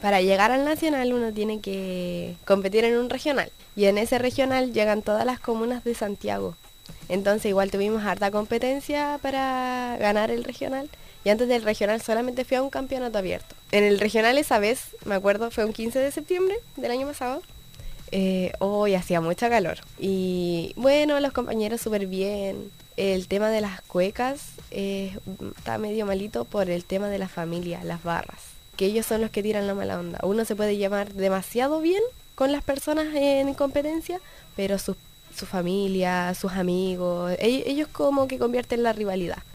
Para llegar al nacional uno tiene que competir en un regional. Y en ese regional llegan todas las comunas de Santiago. Entonces igual tuvimos harta competencia para ganar el regional. Y antes del regional solamente fui a un campeonato abierto. En el regional esa vez, me acuerdo, fue un 15 de septiembre del año pasado. Hoy hacía mucha calor. Y bueno, los compañeros súper bien. El tema de las cuecas está medio malito por el tema de la familia, las barras. Que ellos son los que tiran la mala onda. Uno se puede llevar demasiado bien con las personas en competencia, pero su familia, sus amigos, ellos como que convierten la rivalidad.